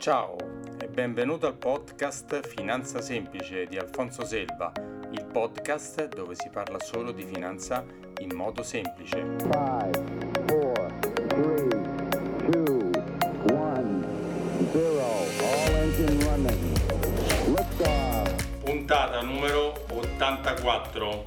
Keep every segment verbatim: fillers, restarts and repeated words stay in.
Ciao e benvenuto al podcast Finanza Semplice di Alfonso Selva, il podcast dove si parla solo di finanza in modo semplice. five, four, three, two, one, zero. All engine running. Liftoff. Puntata numero ottantaquattro.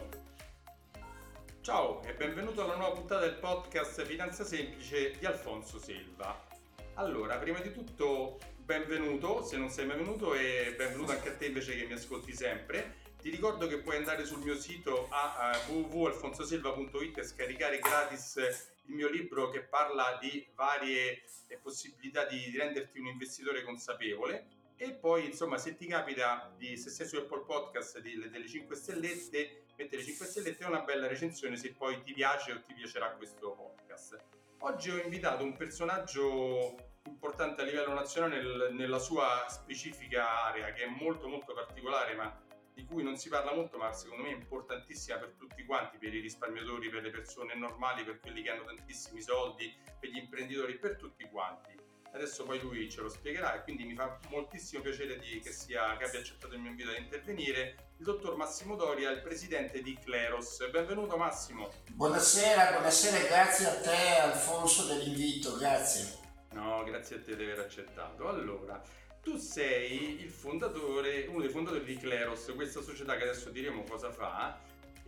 Ciao e benvenuto alla nuova puntata del podcast Finanza Semplice di Alfonso Selva. Allora, prima di tutto benvenuto, se non sei mai venuto, e benvenuto anche a te invece che mi ascolti sempre. Ti ricordo che puoi andare sul mio sito a, a w w w punto alfonsoselva punto it e scaricare gratis il mio libro che parla di varie possibilità di, di renderti un investitore consapevole. E poi, insomma, se ti capita, di, se sei su Apple Podcast, di, delle cinque stellette, mettere cinque stellette e una bella recensione se poi ti piace o ti piacerà questo podcast. Oggi ho invitato un personaggio importante a livello nazionale nel, nella sua specifica area, che è molto molto particolare, ma di cui non si parla molto, ma secondo me è importantissima per tutti quanti, per i risparmiatori, per le persone normali, per quelli che hanno tantissimi soldi, per gli imprenditori, per tutti quanti. Adesso poi lui ce lo spiegherà e quindi mi fa moltissimo piacere di, che, sia, che abbia accettato il mio invito ad intervenire il dottor Massimo Doria, il presidente di Kleros. Benvenuto Massimo. Buonasera, buonasera e grazie a te Alfonso dell'invito, grazie. No, grazie a te di aver accettato. Allora, tu sei il fondatore, uno dei fondatori di Kleros, questa società che adesso diremo cosa fa.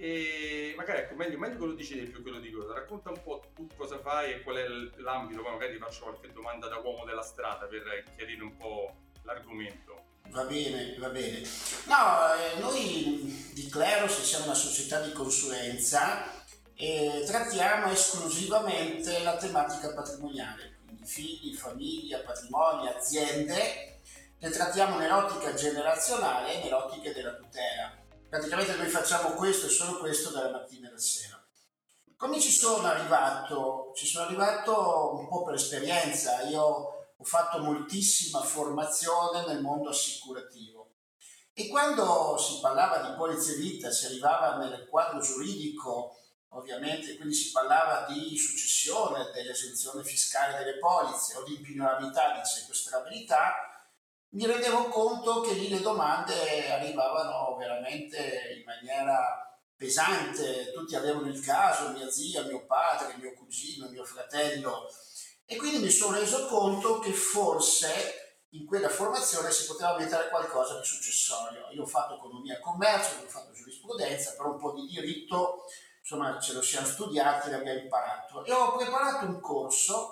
E magari ecco, meglio, meglio che lo dici più che lo dico. Racconta un po' tu cosa fai e qual è l'ambito, poi magari ti faccio qualche domanda da uomo della strada per chiarire un po' l'argomento. Va bene, va bene. No, eh, noi di Kleros siamo una società di consulenza e trattiamo esclusivamente la tematica patrimoniale, quindi figli, famiglia, patrimoni, aziende. Le trattiamo nell'ottica generazionale e nell'ottica della tutela. Praticamente noi facciamo questo e solo questo dalla mattina alla sera. Come ci sono arrivato? Ci sono arrivato un po' per esperienza. Io ho fatto moltissima formazione nel mondo assicurativo e quando si parlava di polizze vita, si arrivava nel quadro giuridico, ovviamente, quindi si parlava di successione, dell'esenzione fiscale delle polizze o di impignorabilità, di sequestrabilità, mi rendevo conto che lì le domande arrivavano veramente in maniera pesante. Tutti avevano il caso, mia zia, mio padre, mio cugino, mio fratello, e quindi mi sono reso conto che forse in quella formazione si poteva mettere qualcosa di successorio. Io ho fatto economia e commercio, ho fatto giurisprudenza, però un po' di diritto, insomma, ce lo siamo studiati e l'abbiamo imparato. E ho preparato un corso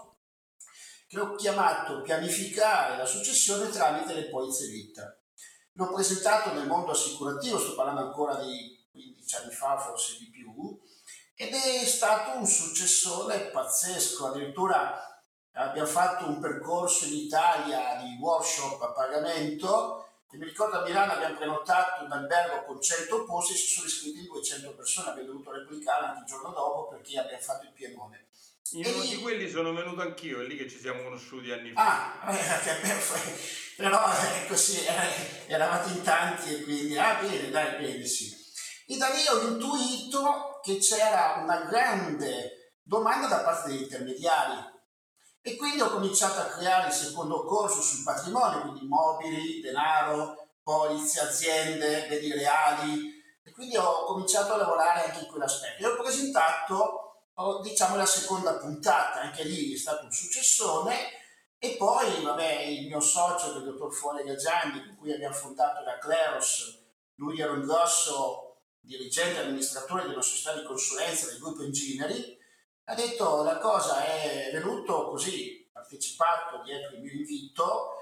che ho chiamato Pianificare la successione tramite le polizze vita. L'ho presentato nel mondo assicurativo, sto parlando ancora di quindici anni fa, forse di più, ed è stato un successore pazzesco. Addirittura abbiamo fatto un percorso in Italia di workshop a pagamento. E mi ricordo a Milano abbiamo prenotato un albergo con cento posti e si sono iscritti duecento persone, abbiamo dovuto replicare anche il giorno dopo perché abbiamo fatto il pienone. In uno lì... di quelli sono venuto anch'io, è lì che ci siamo conosciuti anni fa. Ah, eh, però è così, eh, eravate in tanti e quindi, ah bene, dai, bene, sì. E da lì ho intuito che c'era una grande domanda da parte degli intermediari e quindi ho cominciato a creare il secondo corso sul patrimonio, quindi immobili, denaro, polizze, aziende, beni reali, e quindi ho cominciato a lavorare anche in quell'aspetto. E ho presentato Oh, diciamo la seconda puntata, anche lì è stato un successone, e poi vabbè il mio socio, il dottor Fuole Gaggiani, con cui abbiamo fondato la Kleros, lui era un grosso dirigente amministratore di una società di consulenza del gruppo Engineering, ha detto la cosa è venuto così, partecipato dietro il mio invito,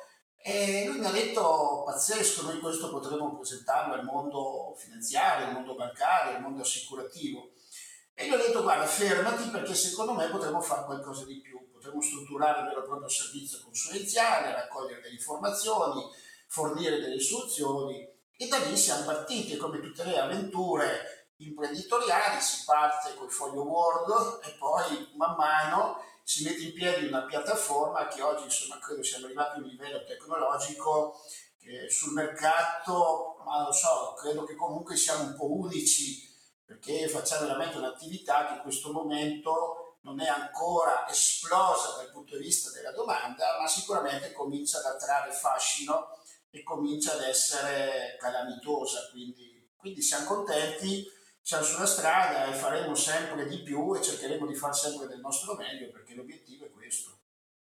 e lui mi ha detto pazzesco, noi questo potremmo presentarlo al mondo finanziario, al mondo bancario, al mondo assicurativo. E gli ho detto guarda fermati perché secondo me potremmo fare qualcosa di più, potremmo strutturare un vero e proprio servizio consulenziale, raccogliere delle informazioni, fornire delle soluzioni, e da lì siamo partiti. Come tutte le avventure imprenditoriali si parte col foglio Word e poi man mano si mette in piedi una piattaforma che oggi insomma credo siamo arrivati a un livello tecnologico che sul mercato, ma lo so, credo che comunque siamo un po' unici, perché facciamo veramente un'attività che in questo momento non è ancora esplosa dal punto di vista della domanda, ma sicuramente comincia ad attrarre fascino e comincia ad essere calamitosa, quindi, quindi siamo contenti, siamo sulla strada e faremo sempre di più e cercheremo di fare sempre del nostro meglio, perché l'obiettivo è questo.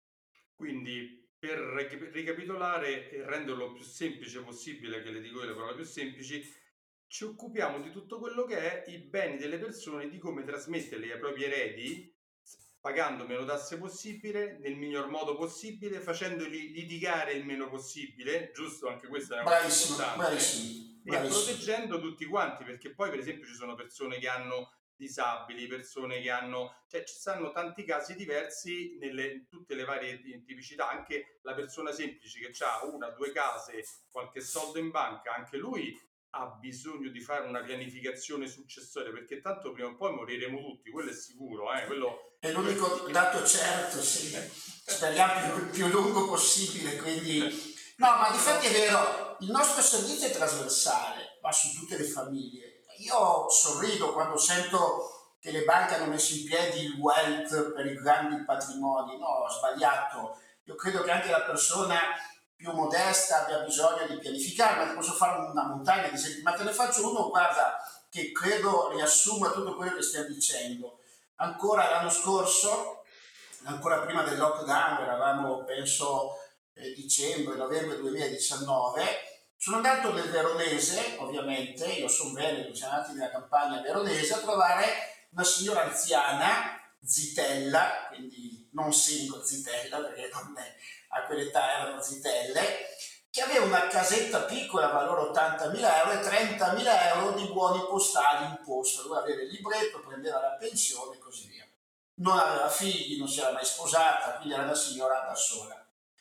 Quindi, per ricapitolare e renderlo più semplice possibile, che le dico io le parole più semplici, ci occupiamo di tutto quello che è i beni delle persone, di come trasmetterli ai propri eredi, pagando meno tasse possibile, nel miglior modo possibile, facendoli litigare il meno possibile, giusto? Anche questa è una cosa importante. Bravissimo, E bravissimo. proteggendo tutti quanti, perché poi per esempio ci sono persone che hanno disabili, persone che hanno, cioè ci stanno tanti casi diversi nelle tutte le varie tipicità, anche la persona semplice che ha una, due case, qualche soldo in banca, anche lui ha bisogno di fare una pianificazione successoria, perché tanto prima o poi moriremo tutti, quello è sicuro, eh? Quello è l'unico dato certo, sì. Speriamo più, più lungo possibile, quindi no, ma difatti è vero, il nostro servizio è trasversale, va su tutte le famiglie. Io sorrido quando sento che le banche hanno messo in piedi il wealth per i grandi patrimoni. No, ho sbagliato. Io credo che anche la persona più modesta abbia bisogno di pianificare, ma ti posso fare una montagna di esempi, ma te ne faccio uno, guarda, che credo riassuma tutto quello che stiamo dicendo. Ancora l'anno scorso, ancora prima del lockdown, eravamo penso eh, dicembre, novembre duemiladiciannove, sono andato nel Veronese, ovviamente, io sono veneto, siamo andati nella campagna veronese, a trovare una signora anziana, zitella, quindi non single, zitella, perché non è, a quell'età erano zitelle, che aveva una casetta piccola, valore ottantamila euro e trentamila euro di buoni postali in posta, doveva avere il libretto, prendeva la pensione e così via. Non aveva figli, non si era mai sposata, quindi era una signora da sola.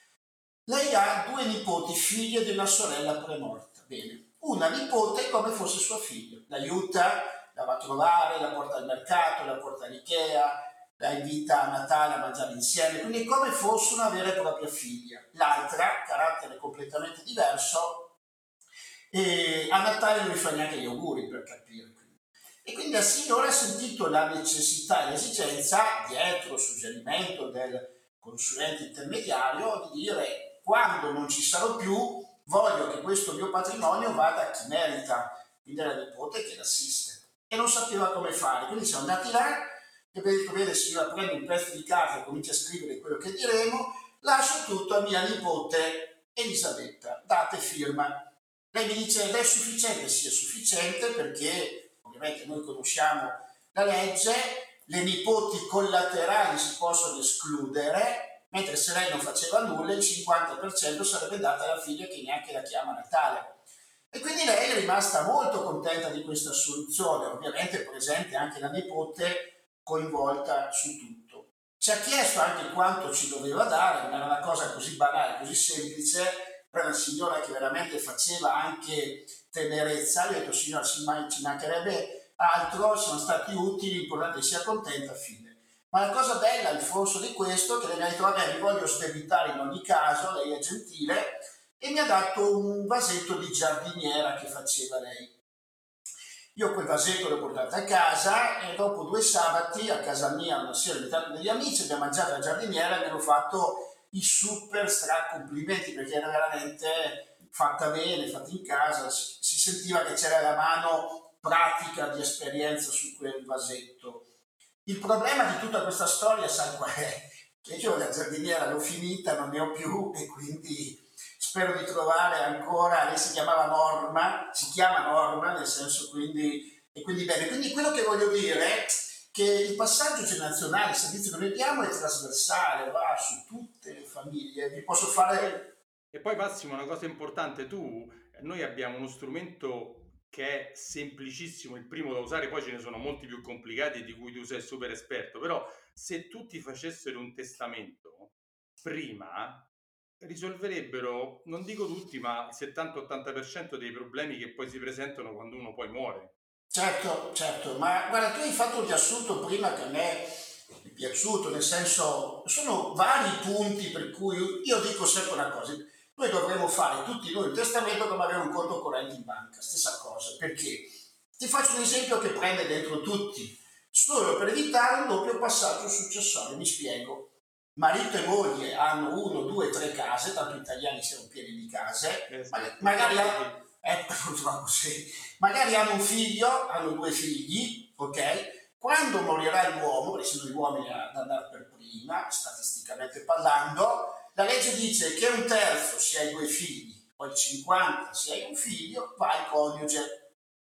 Lei ha due nipoti, figlie di una sorella premorta. Bene, una nipote come fosse sua figlia, l'aiuta, la va a trovare, la porta al mercato, la porta all'Ikea, la invita a Natale a mangiare insieme, quindi come fosse una vera e propria figlia. L'altra, carattere completamente diverso, e a Natale non gli fa neanche gli auguri, per capire. E quindi la signora ha sentito la necessità e l'esigenza, dietro suggerimento del consulente intermediario, di dire: quando non ci sarò più, voglio che questo mio patrimonio vada a chi merita, quindi alla nipote che l'assiste. E non sapeva come fare, quindi siamo andati là e abbiamo detto: bene signora, prendo un pezzo di carta e comincia a scrivere quello che diremo, lascio tutto a mia nipote Elisabetta, date firma. Lei mi dice: ed è sufficiente? Sì, è sufficiente, perché ovviamente noi conosciamo la legge, le nipoti collaterali si possono escludere, mentre se lei non faceva nulla il cinquanta per cento sarebbe data alla figlia che neanche la chiama Natale. E quindi lei è rimasta molto contenta di questa soluzione, ovviamente presente anche la nipote coinvolta su tutto. Ci ha chiesto anche quanto ci doveva dare, non era una cosa così banale, così semplice, era una signora che veramente faceva anche tenerezza. Gli ho detto: signora, ci mancherebbe altro, sono stati utili, l'importante è che sia contenta, fine. Ma la cosa bella, il forzo di questo, che lei mi ha detto: vabbè, mi voglio ospitare in ogni caso, lei è gentile, e mi ha dato un vasetto di giardiniera che faceva lei. Io quel vasetto l'ho portato a casa e dopo due sabati a casa mia, una sera invitato degli amici, abbiamo mangiato la giardiniera e mi hanno fatto i super stra complimenti, perché era veramente fatta bene, fatta in casa, si sentiva che c'era la mano pratica di esperienza su quel vasetto. Il problema di tutta questa storia, sai qual è? Che io la giardiniera l'ho finita, non ne ho più, e quindi spero di trovare ancora. Lei si chiamava Norma, si chiama Norma, nel senso, quindi, e quindi bene. Quindi quello che voglio dire è che il passaggio generazionale, il servizio che noi diamo è trasversale, va su tutte le famiglie. Vi posso fare... E poi Massimo, una cosa importante, tu, noi abbiamo uno strumento che è semplicissimo, il primo da usare, poi ce ne sono molti più complicati di cui tu sei super esperto, però se tutti facessero un testamento prima, risolverebbero, non dico tutti, ma il settanta ottanta per cento dei problemi che poi si presentano quando uno poi muore. Certo, certo, ma guarda, tu hai fatto un riassunto prima che a me è piaciuto, nel senso, sono vari punti per cui io dico sempre una cosa: noi dovremmo fare tutti noi un testamento come avere un conto corrente in banca, stessa cosa. Perché? Ti faccio un esempio che prende dentro tutti. solo per evitare un doppio passaggio successorio. Mi spiego. Marito e moglie hanno uno, due, tre case, tanto italiani siamo pieni di case, Eh, sì. ma- magari, ha- eh, purtroppo sì. magari hanno un figlio, hanno due figli, ok? Quando morirà l'uomo, perché sono gli uomini ad andare per prima, statisticamente parlando, la legge dice che un terzo se hai due figli, poi il cinquanta se hai un figlio, va al coniuge.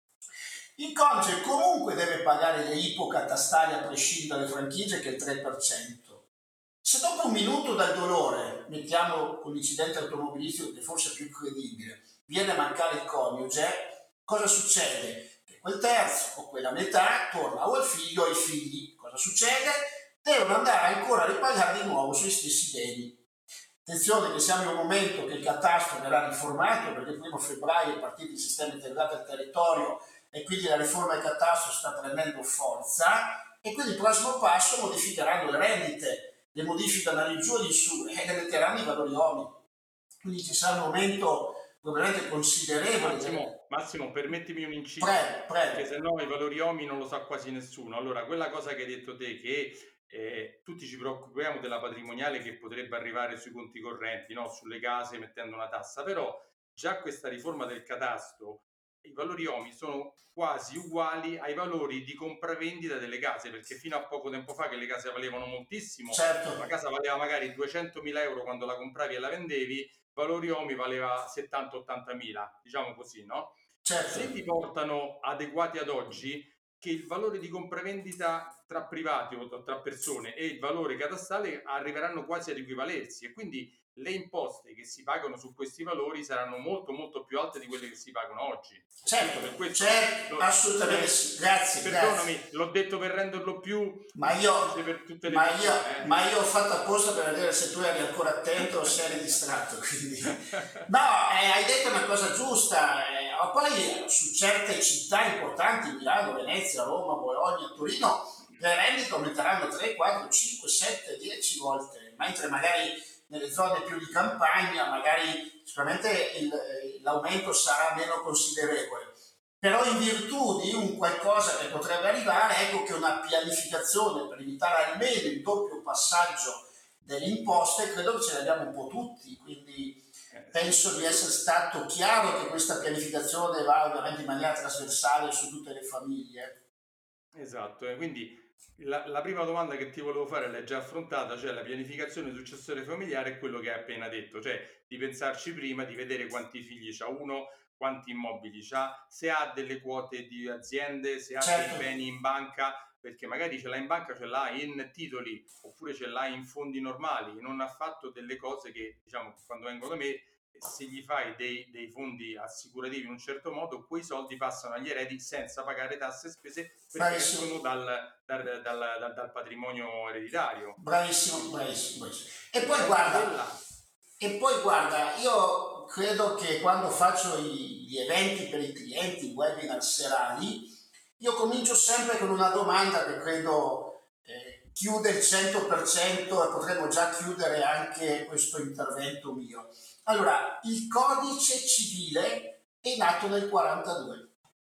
Il coniuge comunque deve pagare le ipocatastali a prescindere dalle franchigie, che è il tre per cento. Se dopo un minuto dal dolore, mettiamo con l'incidente automobilistico che forse è più credibile, viene a mancare il coniuge, cosa succede? Che quel terzo o quella metà torna o al figlio o ai figli. Cosa succede? Devono andare ancora a ripagare di nuovo sui stessi beni. Attenzione che siamo in un momento che il catasto verrà riformato, perché il primo febbraio è partito il sistema integrato del territorio e quindi la riforma del catasto sta prendendo forza, e quindi il prossimo passo modificheranno le rendite, le modificano in giù e in su e ne metteranno i valori OMI. Quindi ci sarà un aumento probabilmente considerevole. Massimo, Massimo, permettimi un inciso, Prego, prego. perché se no i valori OMI non lo sa quasi nessuno. Allora, quella cosa che hai detto te, che eh, tutti ci preoccupiamo della patrimoniale che potrebbe arrivare sui conti correnti, no? Sulle case mettendo una tassa, però già questa riforma del catasto, i valori OMI sono quasi uguali ai valori di compravendita delle case, perché fino a poco tempo fa che le case valevano moltissimo, Certo. la casa valeva magari duecentomila euro quando la compravi e la vendevi, valori OMI valeva settanta ottantamila, diciamo così, no? Certo. Se ti portano adeguati ad oggi, che il valore di compravendita tra privati o tra persone e il valore catastale arriveranno quasi ad equivalersi, e quindi le imposte che si pagano su questi valori saranno molto molto più alte di quelle che si pagano oggi. Certo, per questo, certo, lo, assolutamente sì. Grazie, perdonami, grazie. l'ho detto per renderlo più ma io, per tutte le ma, persone, io, eh. ma io ho fatto apposta per vedere se tu eri ancora attento o se eri distratto, quindi. No, eh, hai detto una cosa giusta, eh, poi su certe città importanti, Milano, Venezia, Roma, Bologna, Torino, le rendite aumenteranno tre, quattro, cinque, sette, dieci volte, mentre magari nelle zone più di campagna magari sicuramente il, l'aumento sarà meno considerevole, però in virtù di un qualcosa che potrebbe arrivare, ecco che una pianificazione per evitare almeno il doppio passaggio delle imposte credo che ce l'abbiamo un po' tutti, quindi penso di essere stato chiaro che questa pianificazione va ovviamente in maniera trasversale su tutte le famiglie. Esatto, e quindi La, la prima domanda che ti volevo fare l'hai già affrontata, cioè la pianificazione successoria familiare è quello che hai appena detto, cioè di pensarci prima, di vedere quanti figli c'ha uno, quanti immobili c'ha, se ha delle quote di aziende, se ha Certo. dei beni in banca, perché magari ce l'ha in banca, ce l'ha in titoli, oppure ce l'ha in fondi normali, non ha fatto delle cose che, diciamo, quando vengono da me, se gli fai dei, dei fondi assicurativi in un certo modo, quei soldi passano agli eredi senza pagare tasse e spese, perché escono dal, dal, dal, dal, dal patrimonio ereditario. Bravissimo, bravissimo, bravissimo. E poi guarda, e poi guarda, io credo che quando faccio i, gli eventi per i clienti, i webinar serali, io comincio sempre con una domanda che credo eh, chiude il cento per cento e potremmo già chiudere anche questo intervento mio. Allora, il codice civile è nato nel quarantadue.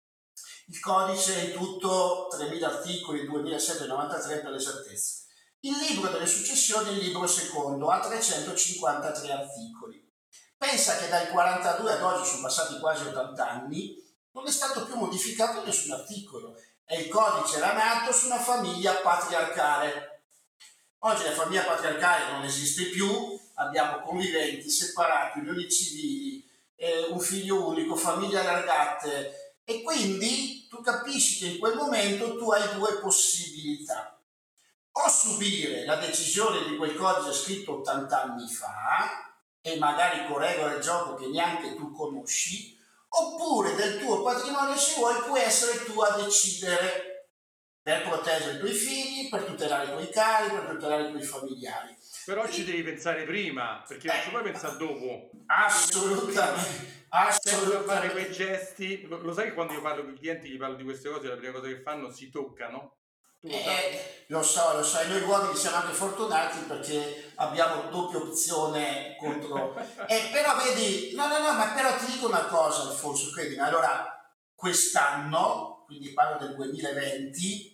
Il codice è in tutto tremila articoli, duemilasettecentonovantatré per l'esattezza. Il libro delle successioni, il libro secondo, ha trecentocinquantatré articoli. Pensa che dal quarantadue ad oggi sono passati quasi ottanta anni, non è stato più modificato nessun articolo e il codice era nato su una famiglia patriarcale. Oggi la famiglia patriarcale non esiste più, abbiamo conviventi, separati, unioni civili, eh, un figlio unico, famiglie allargate, e quindi tu capisci che in quel momento tu hai due possibilità: o subire la decisione di quel codice scritto ottanta anni fa e magari con regole del gioco che neanche tu conosci, oppure del tuo patrimonio, se vuoi, puoi essere tu a decidere per proteggere i tuoi figli, per tutelare i tuoi cari, per tutelare i tuoi familiari. Però ci devi pensare prima, perché non ci puoi pensare dopo. Assolutamente, assolutamente. Senza fare quei gesti. Lo, lo sai che quando io parlo con i clienti, gli parlo di queste cose, la prima cosa che fanno, si toccano? Tu lo, eh, lo so, lo so, e noi uomini siamo anche fortunati perché abbiamo doppia opzione contro. eh, però vedi, no, no, no, ma però ti dico una cosa, Alfonso, credimi. Allora, quest'anno, quindi parlo del duemilaventi,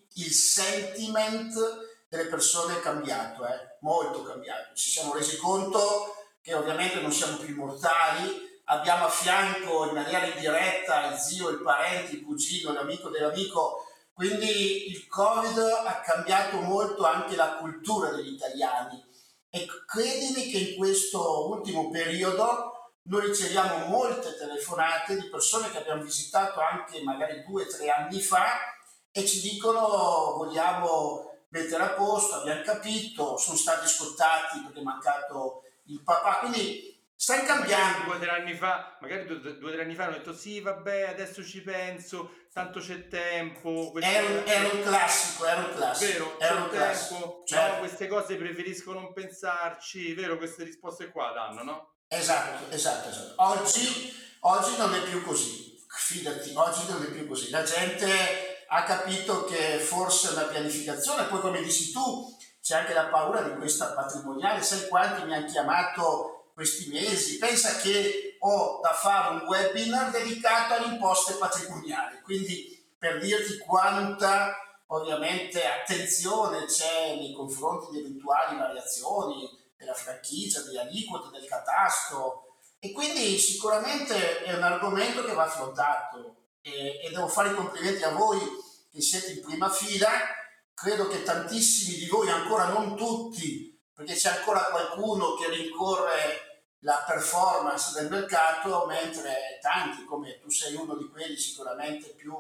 il sentiment delle persone è cambiato, eh? Molto cambiato. Ci siamo resi conto che ovviamente non siamo più immortali, abbiamo a fianco in maniera indiretta il zio, il parente, il cugino, l'amico dell'amico, quindi il Covid ha cambiato molto anche la cultura degli italiani e credimi che in questo ultimo periodo noi riceviamo molte telefonate di persone che abbiamo visitato anche magari due o tre anni fa e ci dicono vogliamo mettere a posto, abbiamo capito, sono stati scottati perché è mancato il papà, quindi sta cambiando. Due o tre anni fa, magari due o tre anni fa hanno detto sì vabbè adesso ci penso, tanto c'è tempo. Era un, era un classico, era un classico. Vero, era c'è un tempo, classico. Certo. No, queste cose preferisco non pensarci, vero, queste risposte qua danno, no? Esatto, esatto, esatto. Oggi, oggi non è più così, fidati, oggi non è più così. La gente ha capito che forse è una pianificazione, poi come dici tu, c'è anche la paura di questa patrimoniale, sai quanti mi hanno chiamato questi mesi? Pensa che ho da fare un webinar dedicato alle imposte patrimoniali, quindi per dirti quanta ovviamente attenzione c'è nei confronti di eventuali variazioni della franchigia, delle aliquote, del catasto, e quindi sicuramente è un argomento che va affrontato e, e devo fare i complimenti a voi che siete in prima fila. Credo che tantissimi di voi, ancora non tutti, perché c'è ancora qualcuno che rincorre la performance del mercato, mentre tanti, come tu sei uno di quelli sicuramente più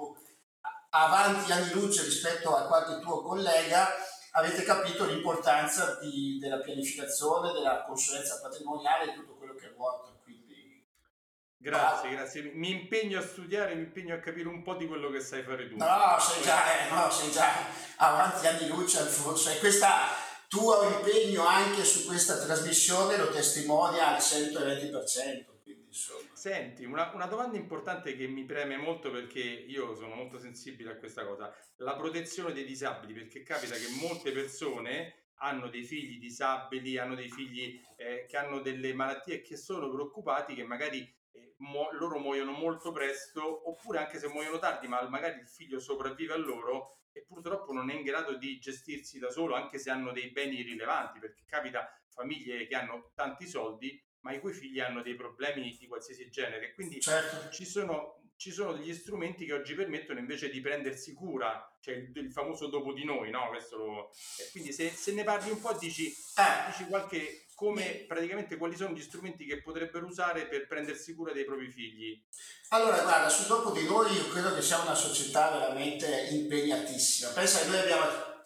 avanti anni luce rispetto a qualche tuo collega, avete capito l'importanza di, della pianificazione, della consulenza patrimoniale e tutto quello che ruota. Quindi, grazie, bravo. grazie. Mi impegno a studiare, mi impegno a capire un po' di quello che sai fare tu. No, sei già, eh, no, sei già avanti anni luce, Alfonso, e questo tuo impegno anche su questa trasmissione lo testimonia al centoventi per cento. Quindi, insomma. Senti, una, una domanda importante che mi preme molto perché io sono molto sensibile a questa cosa, la protezione dei disabili, perché capita che molte persone hanno dei figli disabili, hanno dei figli eh, che hanno delle malattie e che sono preoccupati che magari eh, mu- loro muoiono molto presto, oppure anche se muoiono tardi, ma magari il figlio sopravvive a loro e purtroppo non è in grado di gestirsi da solo, anche se hanno dei beni rilevanti, perché capita famiglie che hanno tanti soldi ma i cui figli hanno dei problemi di qualsiasi genere. Quindi certo. ci sono, ci sono degli strumenti che oggi permettono invece di prendersi cura, cioè il, il famoso dopo di noi, no? Questo lo, eh, quindi se, se ne parli un po', dici, Eh. dici qualche, come praticamente quali sono gli strumenti che potrebbero usare per prendersi cura dei propri figli. Allora, guarda, su Dopo di Noi io credo che sia una società veramente impegnatissima. Pensa che noi abbiamo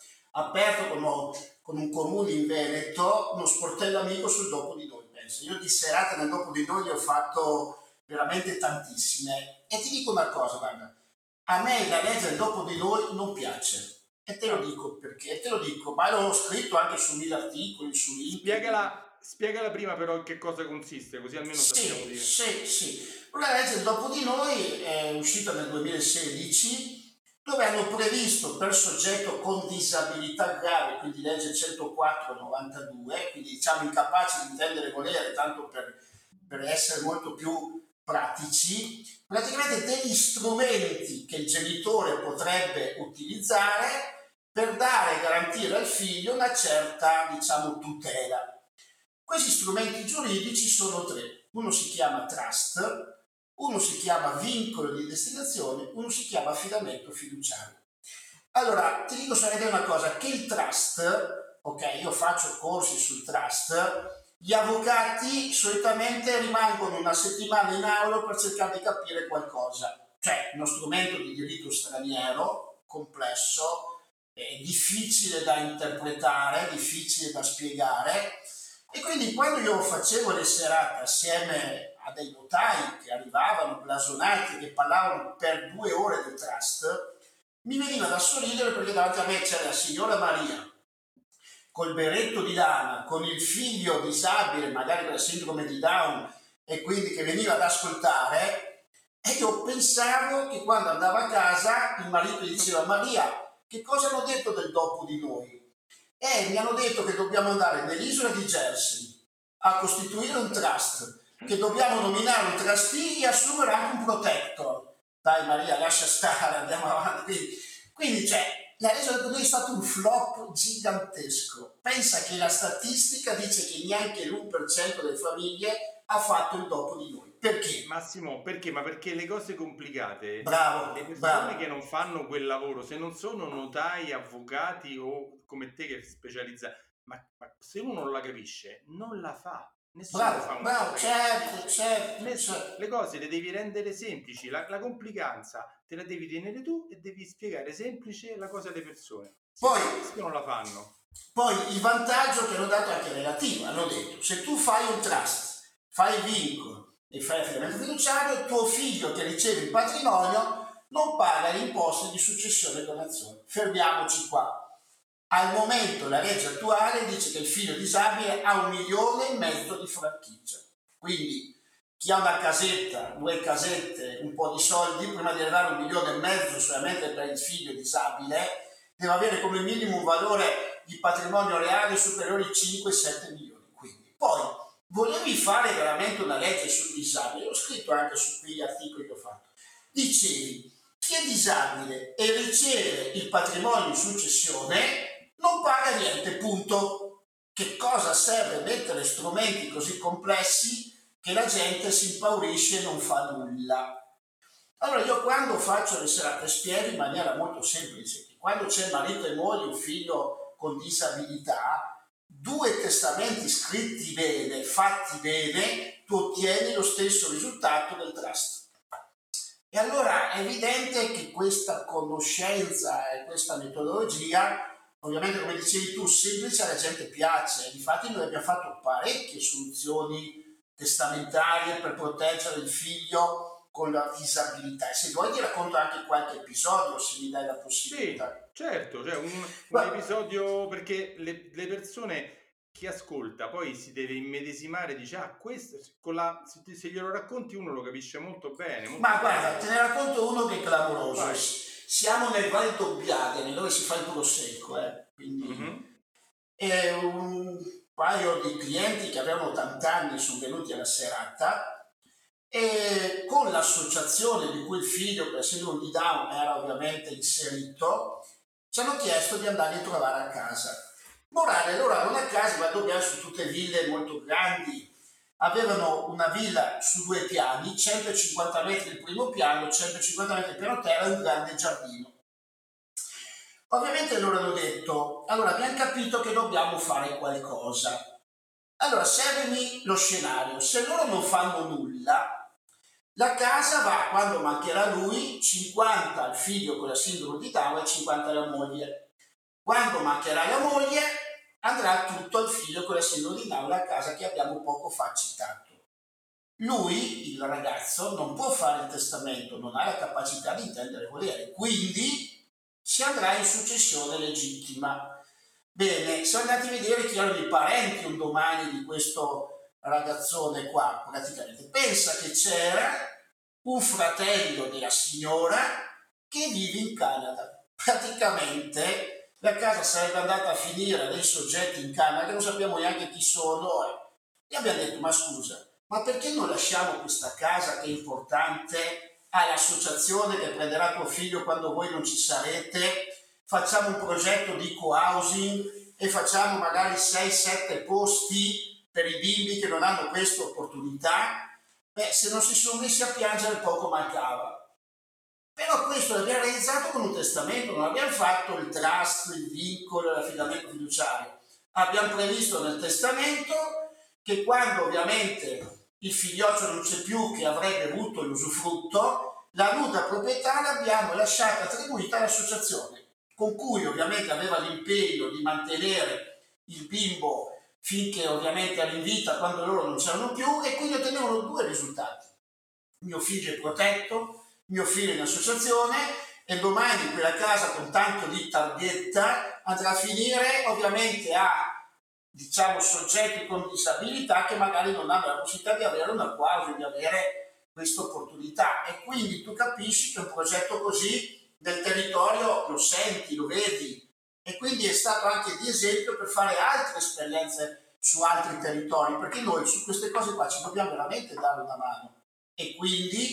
aperto con, con un comune in Veneto uno sportello amico sul Dopo di Noi. Io di serate nel Dopo di Noi ne ho fatto veramente tantissime e ti dico una cosa, guarda, a me la legge del Dopo di Noi non piace e te lo dico perché, te lo dico, ma l'ho scritto anche su mille articoli, su LinkedIn. Spiegala, spiegala prima però in che cosa consiste, così almeno sì, sappiamo dire. Sì, sì, la legge del Dopo di Noi è uscita nel duemilasedici, dove hanno previsto per soggetto con disabilità grave, quindi legge centoquattro novantadue, quindi diciamo incapaci di intendere e volere, tanto per, per essere molto più pratici, praticamente degli strumenti che il genitore potrebbe utilizzare per dare e garantire al figlio una certa, diciamo, tutela. Questi strumenti giuridici sono tre, uno si chiama trust, uno si chiama vincolo di destinazione, uno si chiama affidamento fiduciario. Allora, ti dico solamente una cosa, che il trust, ok, io faccio corsi sul trust, gli avvocati solitamente rimangono una settimana in aula per cercare di capire qualcosa. Cioè, uno strumento di diritto straniero, complesso, è difficile da interpretare, difficile da spiegare, e quindi quando io facevo le serate assieme a dei notai che arrivavano blasonati, che parlavano per due ore del trust, mi veniva da sorridere perché davanti a me c'era la signora Maria col berretto di lana, con il figlio disabile, magari con la sindrome di Down, e quindi che veniva ad ascoltare, e io pensavo che quando andava a casa il marito diceva: Maria, che cosa hanno detto del Dopo di Noi? E mi hanno detto che dobbiamo andare nell'isola di Jersey a costituire un trust, che dobbiamo nominare un trustee e assumere anche un protector. Dai Maria, lascia stare, andiamo avanti. Quindi, quindi cioè, la legge del Condono è stato un flop gigantesco. Pensa che la statistica dice che neanche l'uno per cento delle famiglie ha fatto il dopo di noi. Perché? Massimo, perché? Ma perché le cose complicate, Bravo, le persone bravo. che non fanno quel lavoro, se non sono notai, avvocati o come te che specializza, ma, ma se uno non la capisce, non la fa. Nessuno Bravo, fa una bravo, cosa che certo, capisce. certo, Nessuno- certo. Le cose le devi rendere semplici, la, la complicanza te la devi tenere tu e devi spiegare semplice la cosa alle persone. Se Poi- la capiscono la fanno. Poi il vantaggio che hanno dato anche relativo, hanno detto, se tu fai un trust, fai il vincolo e fai l'affidamento fiduciario, tuo figlio che riceve il patrimonio non paga le imposte di successione e donazione. Fermiamoci qua. Al momento la legge attuale dice che il figlio disabile ha un milione e mezzo di franchigia. Quindi chi ha una casetta, due casette, un po' di soldi, prima di arrivare a un milione e mezzo solamente per il figlio disabile, deve avere come minimo un valore di patrimonio reale superiore ai cinque sette milioni. Quindi, poi, volevi fare veramente una legge sul disabile, l'ho scritto anche su quegli articoli che ho fatto. Dicevi, chi è disabile e riceve il patrimonio in successione non paga niente, punto. Che cosa serve mettere strumenti così complessi che la gente si impaurisce e non fa nulla? Allora io quando faccio le serate spiego in maniera molto semplice che quando c'è marito e moglie, un figlio con disabilità, due testamenti scritti bene, fatti bene, tu ottieni lo stesso risultato del trust. E allora è evidente che questa conoscenza e questa metodologia, ovviamente come dicevi tu, semplice alla gente piace. Infatti noi abbiamo fatto parecchie soluzioni testamentarie per proteggere il figlio con la disabilità. E se vuoi ti racconto anche qualche episodio, se mi dai la Sì, possibilità. certo, cioè un, un Ma- episodio perché le, le persone, chi ascolta poi si deve immedesimare, dice ah questo, con la, se, ti- se glielo racconti uno lo capisce molto bene, molto Ma bene. guarda, te ne racconto uno che è clamoroso. Vai. Siamo nel Val Dobbiadene, dove si fa il prosecco, eh? Quindi Mhm. e un paio di clienti che avevano ottanta anni sono venuti alla serata e con l'associazione di cui il figlio per sindrome di Down era ovviamente inserito, ci hanno chiesto di andare a trovare a casa. Morale, loro avevano una casa, ma dobbiamo su tutte ville molto grandi. Avevano una villa su due piani, centocinquanta metri il primo piano, centocinquanta metri il piano terra e un grande giardino. Ovviamente loro hanno detto, allora abbiamo capito che dobbiamo fare qualcosa. Allora servimi lo scenario, se loro non fanno nulla, la casa va, quando mancherà lui, cinquanta al figlio con la sindrome di Down e cinquanta alla moglie. Quando mancherà la moglie, andrà tutto al figlio con la sindrome di Down, la casa che abbiamo poco fa citato. Lui, il ragazzo, non può fare il testamento, non ha la capacità di intendere volere, quindi si andrà in successione legittima. Bene, siamo andati a vedere chi erano i parenti un domani di questo ragazzone qua, praticamente. Pensa che c'era un fratello della signora che vive in Canada. Praticamente la casa sarebbe andata a finire a dei soggetti in Canada, non sappiamo neanche chi sono. Eh. E abbiamo detto, ma scusa, ma perché non lasciamo questa casa che è importante all'associazione che prenderà tuo figlio quando voi non ci sarete? Facciamo un progetto di co-housing e facciamo magari sei sette posti per i bimbi che non hanno questa opportunità. Beh, se non si sono messi a piangere poco mancava. Però questo l'abbiamo realizzato con un testamento, non abbiamo fatto il trust, il vincolo, l'affidamento fiduciario. Abbiamo previsto nel testamento che quando ovviamente il figlioccio non c'è più che avrebbe avuto l'usufrutto, la nuda proprietà l'abbiamo lasciata attribuita all'associazione, con cui ovviamente aveva l'impegno di mantenere il bimbo finché ovviamente era in vita quando loro non c'erano più, e quindi ottenevano due risultati. Mio figlio è protetto, mio figlio è in associazione, e domani quella casa con tanto di targhetta andrà a finire ovviamente a, diciamo, soggetti con disabilità che magari non hanno la possibilità di avere una quasi, di avere questa opportunità. E quindi tu capisci che un progetto così nel territorio lo senti, lo vedi, e quindi è stato anche di esempio per fare altre esperienze su altri territori, perché noi su queste cose qua ci dobbiamo veramente dare una mano. E quindi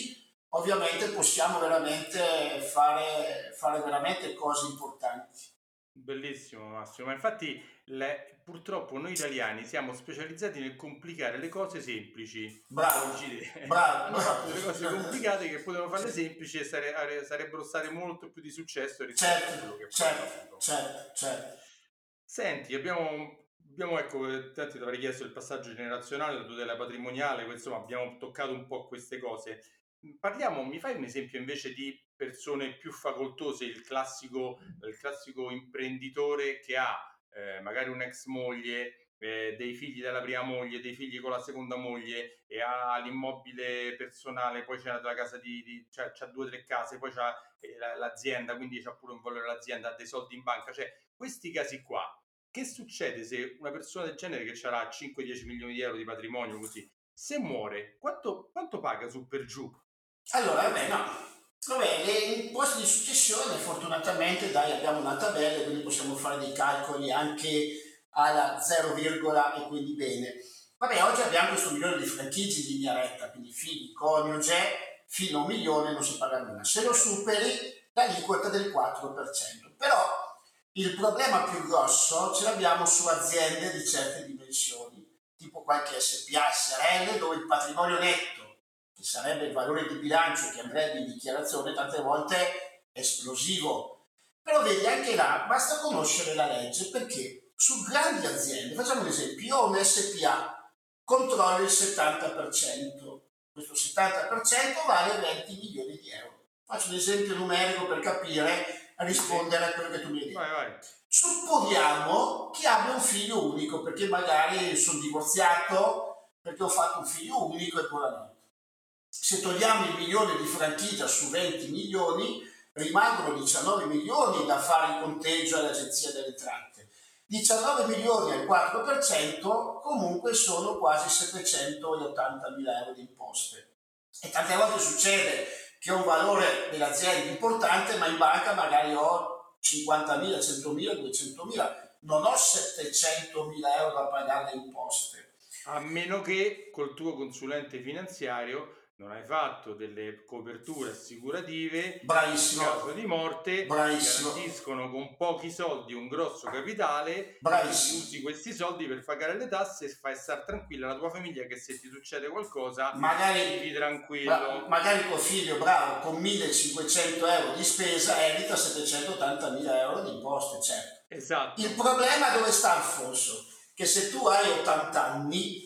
ovviamente possiamo veramente fare, fare veramente cose importanti. Bellissimo Massimo, ma infatti le- purtroppo noi italiani siamo specializzati nel complicare le cose semplici. Bravo, Oggi bravo, hanno fatto delle cose complicate che potevano farle semplici e sare- are- sarebbero state molto più di successo rispetto a quello certo, che poi certo, hanno avuto. certo, certo. Senti, abbiamo, abbiamo ecco, eh, tanti ti avrei chiesto il passaggio generazionale, la tutela patrimoniale, que- insomma abbiamo toccato un po' queste cose. Mm, Parliamo, mi fai un esempio invece di persone più facoltose, il classico, il classico imprenditore che ha eh, magari un'ex moglie, eh, dei figli dalla prima moglie, dei figli con la seconda moglie e ha l'immobile personale, poi c'è la casa di, di cioè c'ha due o tre case, poi c'ha eh, la- l'azienda, quindi c'ha pure un valore l'azienda, ha dei soldi in banca, cioè questi casi qua. Che succede se una persona del genere che avrà cinque dieci milioni di euro di patrimonio così, se muore, quanto, quanto paga su per giù? Allora, vabbè, no. Vabbè, le imposte di successione, fortunatamente, dai, abbiamo una tabella, quindi possiamo fare dei calcoli anche alla zero, e quindi bene. Vabbè, oggi abbiamo questo milione di franchigie in linea retta, quindi figli, coniuge, fino a un milione non si paga nulla. Se lo superi, l'aliquota del quattro per cento. Però il problema più grosso ce l'abbiamo su aziende di certe dimensioni, tipo qualche S P A, S R L, dove il patrimonio netto, che sarebbe il valore di bilancio che andrebbe in dichiarazione, tante volte è esplosivo. Però vedi, anche là basta conoscere la legge, perché su grandi aziende, facciamo un esempio, io ho un S P A, controllo il settanta per cento, questo settanta per cento vale venti milioni di euro. Faccio un esempio numerico per capire, a rispondere a quello che tu mi hai detto. Vai, vai. Supponiamo che abbia un figlio unico, perché magari sono divorziato, perché ho fatto un figlio unico e buonanotte. Se togliamo il milione di franchigia su venti milioni, rimangono diciannove milioni da fare il conteggio all'Agenzia delle Entrate. diciannove milioni al quattro per cento comunque sono quasi settecentottantamila euro di imposte. E tante volte succede che ho un valore dell'azienda importante, ma in banca magari ho cinquantamila, centomila, duecentomila, non ho settecentomila euro da pagare le imposte. A meno che col tuo consulente finanziario non hai fatto delle coperture assicurative Bravissimo. in caso di morte, Bravissimo. garantiscono con pochi soldi un grosso capitale, Bravissimo. usi questi soldi per pagare le tasse e fai stare tranquilla la tua famiglia che se ti succede qualcosa Magari, vivi tranquillo. bra- magari tuo figlio bravo con millecinquecento euro di spesa evita settecentottantamila euro di imposte, certo. Esatto. Il problema dove sta, Alfonso? Che se tu hai ottanta anni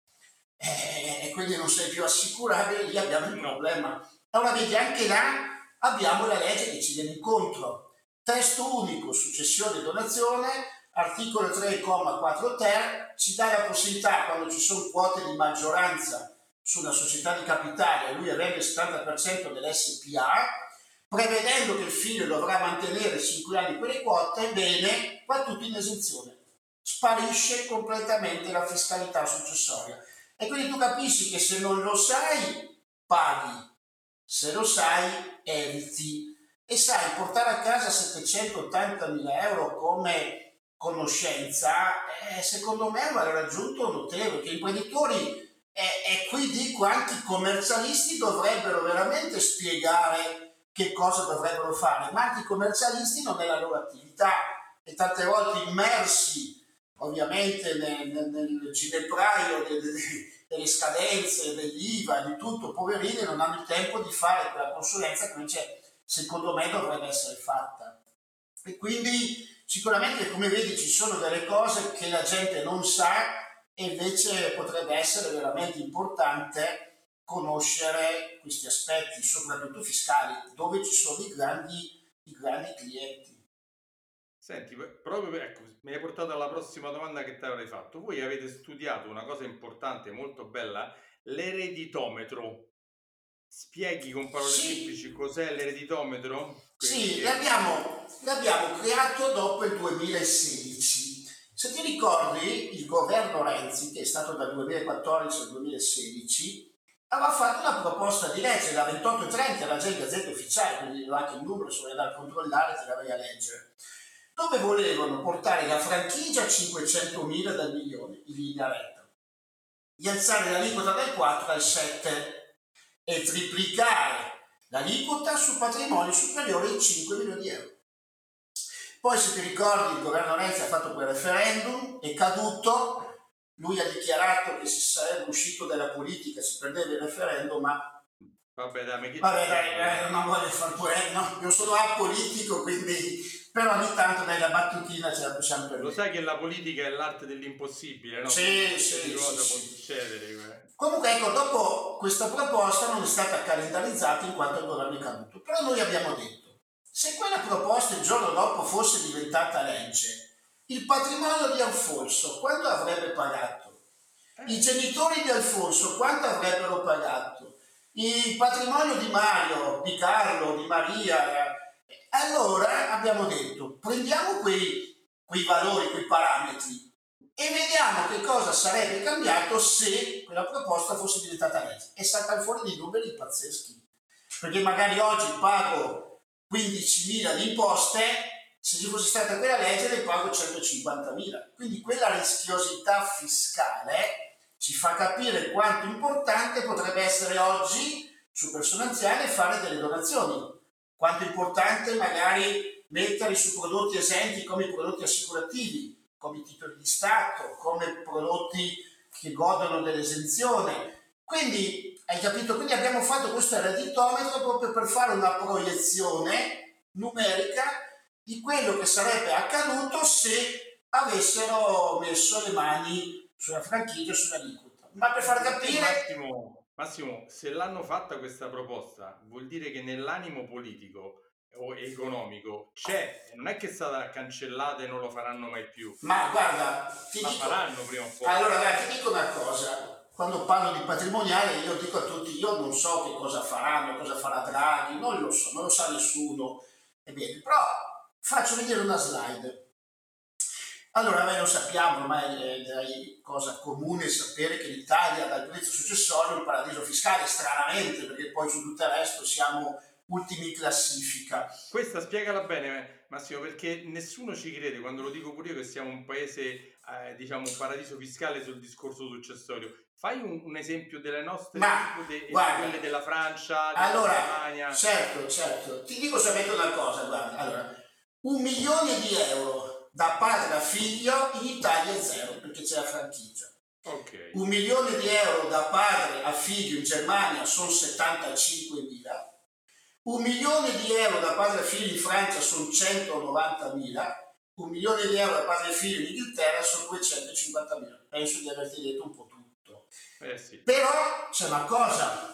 eh, e quindi non sei più assicurabile, lì abbiamo il No. problema. Allora vedi, anche là abbiamo la legge che ci viene incontro. Testo unico, successione e donazione, articolo tre, quattro ter, ci dà la possibilità, quando ci sono quote di maggioranza su una società di capitale, lui avendo il settanta per cento dell'S P A, prevedendo che il figlio dovrà mantenere cinque anni quelle quote, bene, va tutto in esenzione. Sparisce completamente la fiscalità successoria. E quindi tu capisci che se non lo sai, paghi. Se lo sai, eviti. E sai, portare a casa settecentottantamila euro come conoscenza, eh, secondo me è un valore aggiunto notevole, che gli imprenditori, e eh, qui dico anche i commercialisti, dovrebbero veramente spiegare che cosa dovrebbero fare, ma anche i commercialisti non è la loro attività, e tante volte immersi ovviamente nel, nel, nel ginepraio delle, delle scadenze, dell'I V A, di tutto, poverini, non hanno il tempo di fare quella consulenza che invece secondo me dovrebbe essere fatta. E quindi sicuramente, come vedi, ci sono delle cose che la gente non sa e invece potrebbe essere veramente importante conoscere questi aspetti, soprattutto fiscali, dove ci sono i grandi, i grandi clienti. Senti, proprio ecco, mi hai portato alla prossima domanda che ti avrei fatto. Voi avete studiato una cosa importante, molto bella, l'ereditometro. Spieghi con parole Sì. semplici cos'è l'ereditometro? Sì, Che- l'abbiamo, l'abbiamo creato dopo il duemilasedici. Se ti ricordi, il governo Renzi, che è stato dal duemilaquattordici al duemilasedici, aveva fatto una proposta di legge da ventotto e trenta, era già in Gazzetta Ufficiale, quindi avevo anche il numero, se vuoi andare a controllare te la vai a leggere, dove volevano portare la franchigia a cinquecentomila dal milione in linea retta, di alzare l'aliquota dal quattro al sette e triplicare l'aliquota su patrimoni superiori ai cinque milioni di euro. Poi, se ti ricordi, il governo Renzi ha fatto quel referendum, è caduto, lui ha dichiarato che si sarebbe uscito dalla politica, si prendeva il referendum, ma Vabbè, dai, ma che Vabbè, dai, eh, non voglio far pure, no, io sono apolitico, quindi, però ogni tanto dai, la battutina ce la possiamo Lo permettere. sai che la politica è l'arte dell'impossibile, no? Sì, sì, Di cosa sì, può sì. succedere? Comunque, ecco, dopo questa proposta non è stata calendarizzata in quanto il governo è caduto, però noi abbiamo detto, se quella proposta il giorno dopo fosse diventata legge, il patrimonio di Alfonso quanto avrebbe pagato? I genitori di Alfonso quanto avrebbero pagato? Il patrimonio di Mario, di Carlo, di Maria. Allora abbiamo detto, prendiamo quei, quei valori, quei parametri e vediamo che cosa sarebbe cambiato se quella proposta fosse diventata legge. E saltano fuori dei numeri pazzeschi, perché magari oggi pago quindicimila di imposte, se ci fosse stata quella legge ne pago centocinquantamila. Quindi quella rischiosità fiscale ci fa capire quanto importante potrebbe essere oggi su persone anziane fare delle donazioni, quanto importante magari mettere su prodotti esenti come i prodotti assicurativi, come i titoli di Stato, come prodotti che godono dell'esenzione. Quindi, hai capito? Quindi abbiamo fatto questo redditometro proprio per fare una proiezione numerica di quello che sarebbe accaduto se avessero messo le mani sulla franchigia e sull'aliquota. Ma per far capire... Massimo, Massimo, se l'hanno fatta questa proposta, vuol dire che nell'animo politico o economico c'è, non è che è stata cancellata e non lo faranno mai più. Ma guarda, ti Ma dico... faranno prima o poi. Allora, guarda, ti dico una cosa. Quando parlo di patrimoniale, io dico a tutti, io non so che cosa faranno, cosa farà Draghi, non lo so, non lo sa nessuno. Ebbene, però faccio vedere una slide. Allora, noi lo sappiamo, ormai è cosa comune sapere che l'Italia dal giudizio successorio è un paradiso fiscale, stranamente, perché poi su tutto il resto siamo ultimi in classifica. Questa spiegala bene, Massimo, perché nessuno ci crede quando lo dico pure io che siamo un paese, eh, diciamo, un paradiso fiscale sul discorso successorio. Fai un, un esempio delle nostre aliquote e quelle della Francia, della allora, Germania. Certo, certo. Ti dico solamente una cosa, guarda. Allora, un milione di euro da padre a figlio in Italia è zero, perché c'è la franchigia. Okay. Un milione di euro da padre a figlio in Germania sono settantacinquemila. Un milione di euro da padre a figlio in Francia sono centonovantamila. Un milione di euro da padre a figlio in Inghilterra sono duecentocinquantamila. Penso di averti detto un po' tutto. Eh sì. Però c'è una cosa.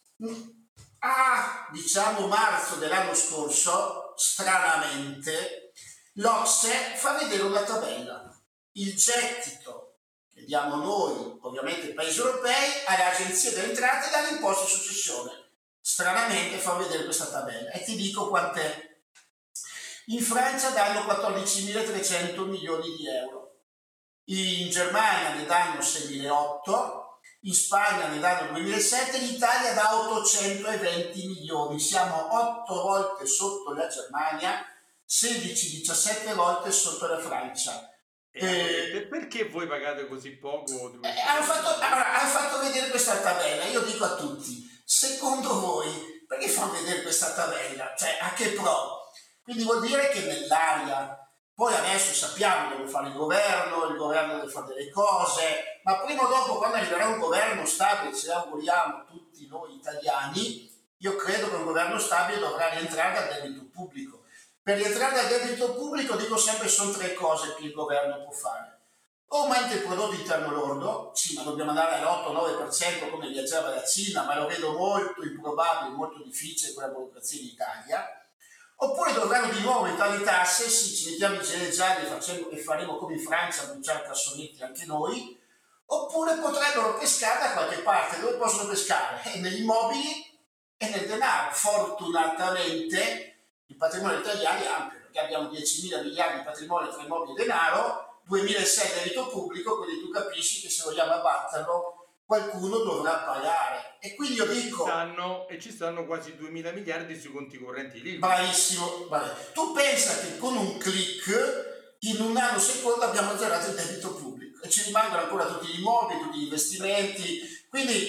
A, diciamo, marzo dell'anno scorso, stranamente, l'O C S E fa vedere una tabella. Il gettito che diamo noi, ovviamente i paesi europei, alle agenzie delle entrate dalle imposte di successione. Stranamente fa vedere questa tabella e ti dico quant'è. In Francia danno quattordicimilatrecento milioni di euro, in Germania ne danno seimilaottocento, in Spagna ne danno duemilasette, l'Italia dà ottocentoventi milioni, siamo otto volte sotto la Germania, sedici diciassette volte sotto la Francia. Eh, eh, perché voi pagate così poco? Eh, hanno, fatto, allora, hanno fatto vedere questa tabella, io dico a tutti, secondo voi perché fanno vedere questa tabella? Cioè, a che pro? Quindi vuol dire che nell'aria, poi adesso sappiamo dove fare il governo, il governo deve fare delle cose, ma prima o dopo, quando arriverà un governo stabile, ce l'auguriamo tutti noi italiani, io credo che un governo stabile dovrà rientrare dal debito pubblico. Per rientrare dal debito pubblico, dico sempre, sono tre cose che il governo può fare. O aumenta il prodotto interno lordo, sì, ma dobbiamo andare all'otto nove per cento come viaggiava la Cina, ma lo vedo molto improbabile, molto difficile quella burocrazia in Italia. Oppure dovranno di nuovo aumentare le tasse, sì, ci mettiamo i gilet gialli e faremo come in Francia, bruciare cassonetti anche noi. Oppure potrebbero pescare da qualche parte. Dove possono pescare? Eh, negli immobili e nel denaro. Fortunatamente il patrimonio italiano è ampio, perché abbiamo diecimila miliardi di patrimonio tra immobili e denaro, duemilasei debito pubblico, quindi tu capisci che se vogliamo abbatterlo qualcuno dovrà pagare. E quindi io dico... Stanno, e ci stanno quasi duemila miliardi sui conti correnti lì. Bravissimo, vabbè. Tu pensa che con un click in un nanosecondo abbiamo azzerato il debito pubblico e ci rimangono ancora tutti gli immobili, tutti gli investimenti, quindi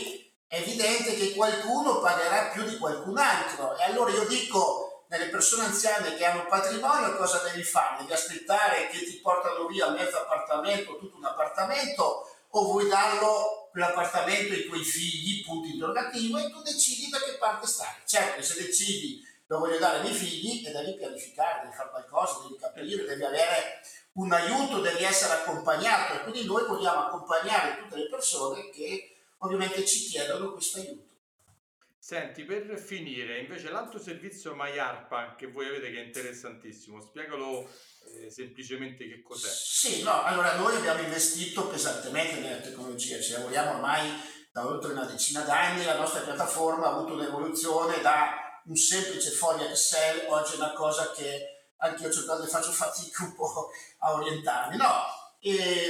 è evidente che qualcuno pagherà più di qualcun altro. E allora io dico, nelle persone anziane che hanno patrimonio, cosa devi fare? Devi aspettare che ti portano via mezzo appartamento, tutto un appartamento, o vuoi darlo quell'appartamento ai tuoi figli, punto interrogativo, e tu decidi da che parte stare. Certo, se decidi lo voglio dare ai miei figli, e devi pianificare, devi fare qualcosa, devi capire, devi avere un aiuto, devi essere accompagnato, e quindi noi vogliamo accompagnare tutte le persone che ovviamente ci chiedono questo aiuto. Senti, per finire, invece l'altro servizio MyARPA che voi avete, che è interessantissimo, spiegalo eh, semplicemente che cos'è. Sì, no, allora noi abbiamo investito pesantemente nella tecnologia, ci lavoriamo ormai da oltre una decina d'anni, la nostra piattaforma ha avuto un'evoluzione da un semplice foglio Excel, oggi è una cosa che anche io certe faccio fatica un po' a orientarmi. No, il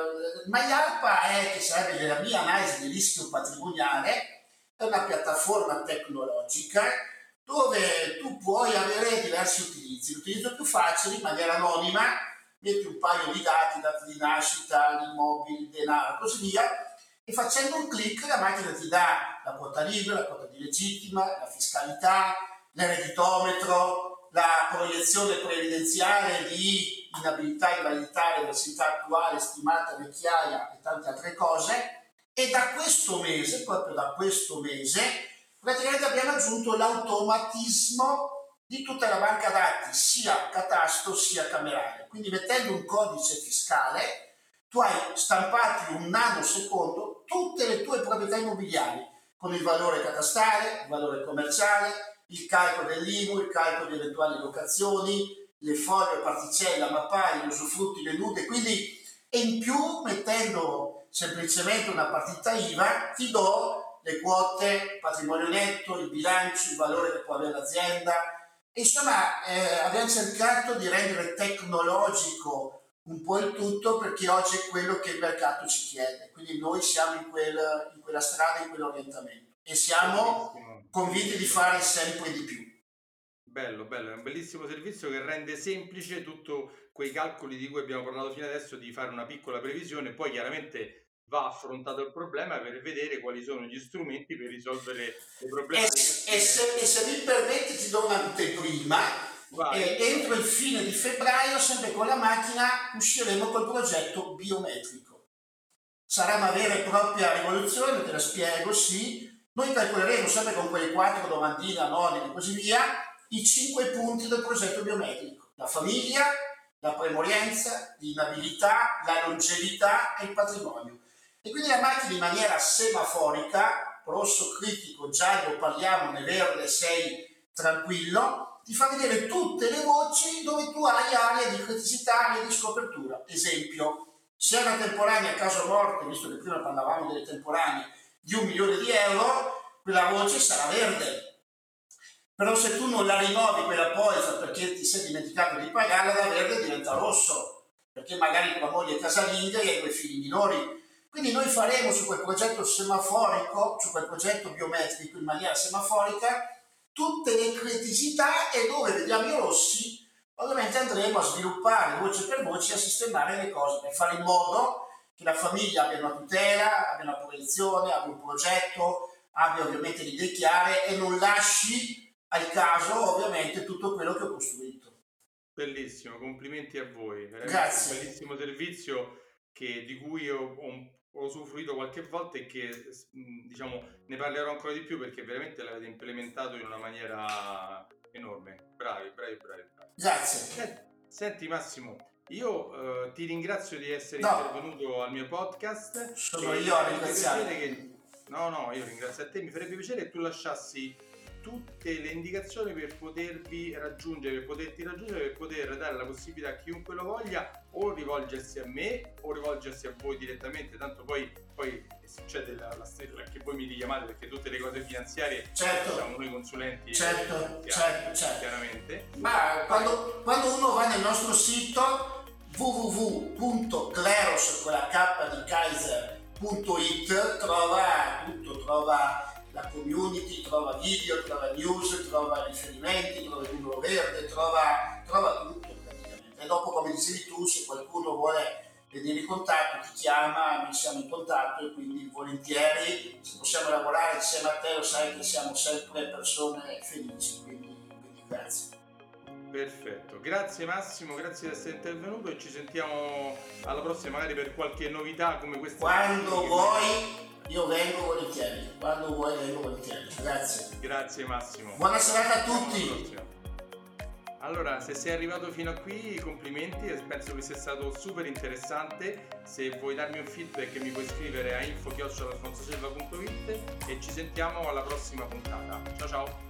MyARPA è, che sarebbe la mia analisi di rischio patrimoniale, è una piattaforma tecnologica dove tu puoi avere diversi utilizzi. L'utilizzo più facile, in maniera anonima, metti un paio di dati, dati di nascita, immobili, denaro, così via, e facendo un clic la macchina ti dà la quota libera, la quota di legittima, la fiscalità, l'ereditometro, la proiezione previdenziale di inabilità, invalidità, reversità attuale, stimata, vecchiaia e tante altre cose. E da questo mese, proprio da questo mese, praticamente abbiamo aggiunto l'automatismo di tutta la banca dati, sia catasto sia camerale. Quindi mettendo un codice fiscale, tu hai stampato in un nanosecondo tutte le tue proprietà immobiliari, con il valore catastale, il valore commerciale, il calcolo dell'I M U, il calcolo di eventuali locazioni, le foglie, particella, mappari, gli usufrutti, le nude, quindi, e in più mettendo semplicemente una partita I V A, ti do le quote, il patrimonio netto, il bilancio, il valore che può avere l'azienda. Insomma, eh, abbiamo cercato di rendere tecnologico un po' il tutto, perché oggi è quello che il mercato ci chiede. Quindi noi siamo in, quel, in quella strada, in quell'orientamento, e siamo Bellissimo. convinti di fare sempre di più. Bello, bello, è un bellissimo servizio che rende semplice tutto quei calcoli di cui abbiamo parlato fino adesso, di fare una piccola previsione, poi chiaramente va affrontato il problema per vedere quali sono gli strumenti per risolvere i problemi. E, e, se, e se mi permetti ti do un'anteprima. Eh, entro il fine di febbraio, sempre con la macchina, usciremo col progetto biometrico. Sarà una vera e propria rivoluzione, te la spiego, sì. Noi calcoleremo sempre con quelle quattro domandine anonime e così via i cinque punti del progetto biometrico: la famiglia, la premorienza, l'inabilità, la longevità e il patrimonio. E quindi la macchina, in maniera semaforica, rosso critico, giallo parliamone, verde sei tranquillo, ti fa vedere tutte le voci dove tu hai aree di criticità, aree di scopertura. Esempio, se è una temporanea a caso morte, visto che prima parlavamo delle temporanee, di un milione di euro, quella voce sarà verde. Però se tu non la rinnovi quella polizza perché ti sei dimenticato di pagarla, da verde diventa rosso, perché magari tua moglie è casalinga e hai due figli minori. Quindi noi faremo su quel progetto semaforico, su quel progetto biometrico in maniera semaforica, tutte le criticità, e dove vediamo i rossi ovviamente andremo a sviluppare voce per voce, a sistemare le cose per fare in modo che la famiglia abbia una tutela, abbia una proiezione, abbia un progetto, abbia ovviamente le idee chiare e non lasci al caso ovviamente tutto quello che ho costruito. Bellissimo, complimenti a voi. Veramente Grazie. Un bellissimo servizio che, di cui ho, ho ho usufruito qualche volta e che diciamo ne parlerò ancora di più, perché veramente l'avete implementato in una maniera enorme. Bravi, bravi, bravi. bravi. Grazie. Senti Massimo, io eh, ti ringrazio di essere no. intervenuto al mio podcast. Sono io a ringraziare. Che... No, no, io ringrazio a te. Mi farebbe piacere che tu lasciassi tutte le indicazioni per potervi raggiungere, per poterti raggiungere, per poter dare la possibilità a chiunque lo voglia o rivolgersi a me o rivolgersi a voi direttamente, tanto poi, poi succede la, la stella che voi mi richiamate, perché tutte le cose finanziarie certo. Siamo noi consulenti, certo, chiaro, certo, certo. chiaramente. Ma quando, quando uno va nel nostro sito w w w punto kleros con la K di Kaiser punto it trova tutto, trova la community, trova video, trova news, trova riferimenti, trova il numero verde, trova, trova tutto praticamente. E dopo, come dicevi tu, se qualcuno vuole venire in contatto, ti chiama, noi siamo in contatto, e quindi volentieri, se possiamo lavorare insieme a te lo sai che siamo sempre persone felici, quindi, quindi grazie. Perfetto, grazie Massimo, grazie di essere intervenuto e ci sentiamo alla prossima magari per qualche novità come questa. Quando vuoi io vengo volentieri, quando vuoi vengo volentieri, grazie. Grazie Massimo. Buona serata a tutti. Allora, se sei arrivato fino a qui, complimenti, e penso che sia stato super interessante. Se vuoi darmi un feedback mi puoi scrivere a info chiocciola alfonsosilva punto it e ci sentiamo alla prossima puntata. Ciao ciao!